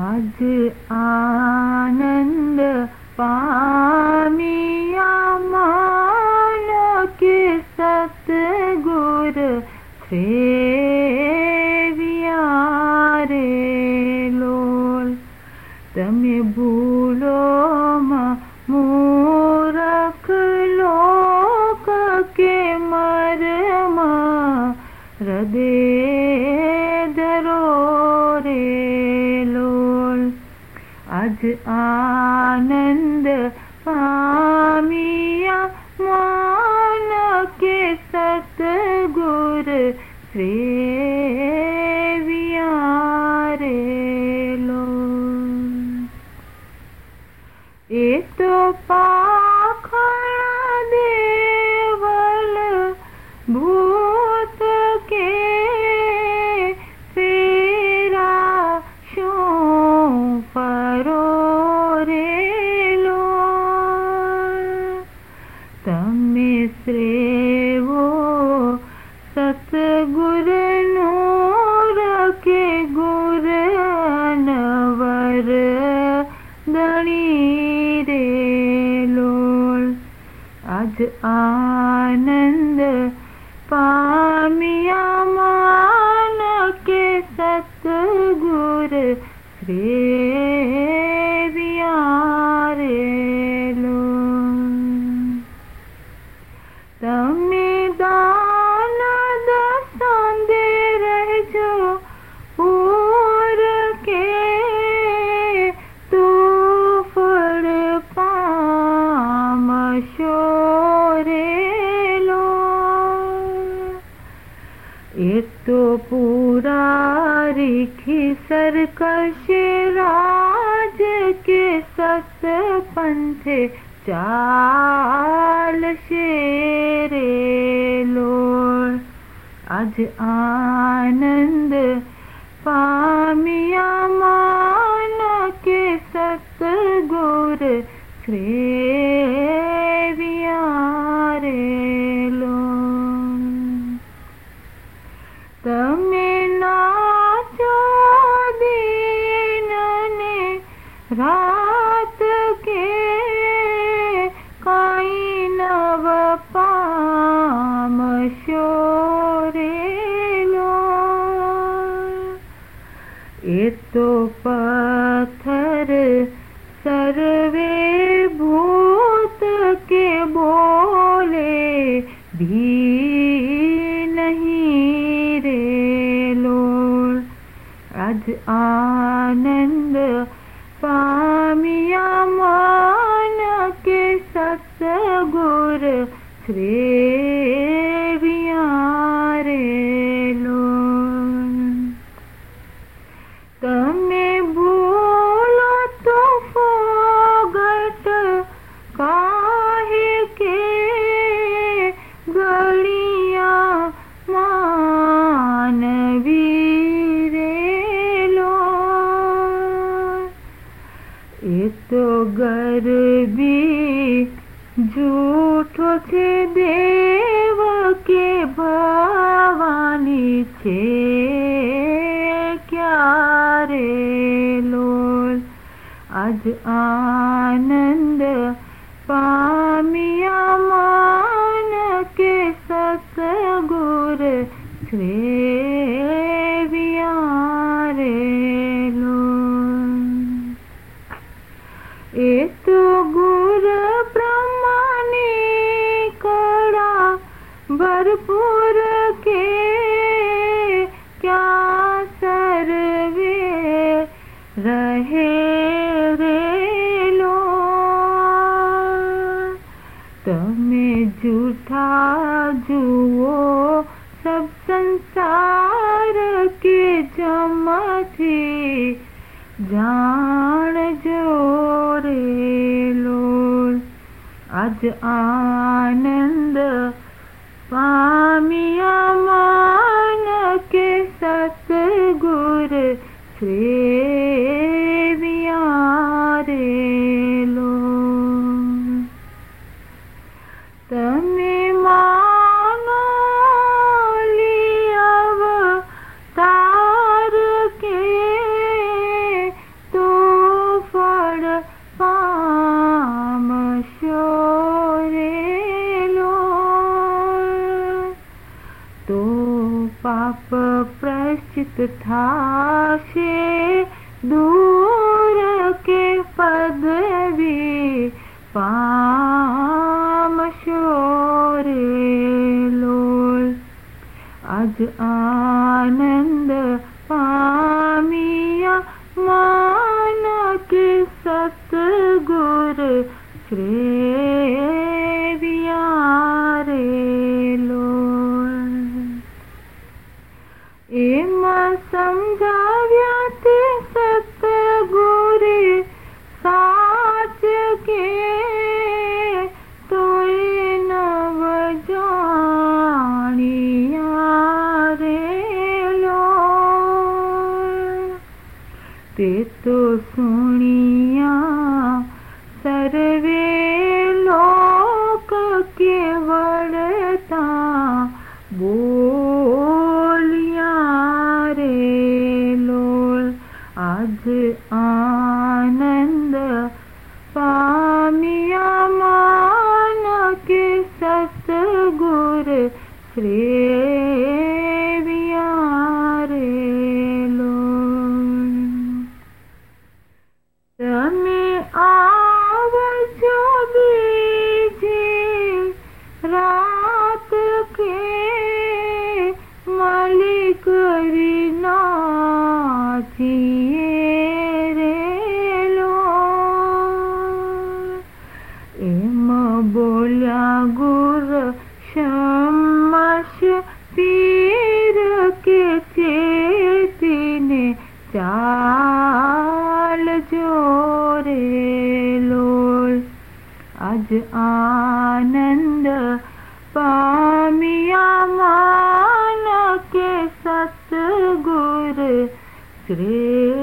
आज आनंद पामिया मान के सतगुर सेविया रे लोल। तमे भूलो मूरख लोक के मरमा हृदय धरो रे लोल। आज आनंद पामिया मान के सतगुर सेविया रे लोल। ए तो पाखंड देवल भूत के फेरा शों परो रे लोल। तमे श्रेवो सतगुर नूर के गुर अनवर दणी रे लोल। आज आनंद पामिया मान के सतगुर सेविया रे लोल। तमे दान दसंदे रहजो पूर के तू फल पामशो रे लोल। एक तो पूरा रिखी सरकश राज के सत पंथे चाल शेरे लोल। आज आनंद पामिया मान के सतगुर सेविया रे लोल। तमे नाचो दीन ने रात के काई नव पामशो रे लोल। ए तो पत्थर सर्वे भूत के बोले भी नहीं रे लोल। आज आनंद पामिया मान के सतगुर सेविया रे लोल। तमे भूलो तो फोगट काहे के गलिया मानवी रे लोल। एक तो गर्भी झूठो छे देव के भवानी छे क्या रे लोल। आज आनंद पामिया मान के सतगुर सेविया रे लोल। ए तो गुर ब्रह्मणी कड़ा भरपूर के क्या सर्वे रहे रे लोल। तमे झूठा जुओ सब संसार के जमथी जान जो रे लोल। आज आनंद पामिया मान के सतगुर सेविया रे लोल। तमे मानो लिया अवतार के तो चित थाशे दूर के पदवी पामशो रे लोल। आज आनंद पामिया मान के सतगुर श्रेविया रे लोल। एम समझाव्या ते सतगुरे साच के तोय नव जानिया रे लोल। ते तो सुनिया सर्वे लोक केवलता बोलिया रे लोल। आज आनंद पामिया मान के सतगुर श्रेविया रे लोल। तमे आवजो बीजी रात के मालिक री नाचिए रे लोल। एम बोल्या गुर शमश पीर के चेतीने चाल जोरे लोल। आज आनंद पामिया मान के सतगुर श्रेविया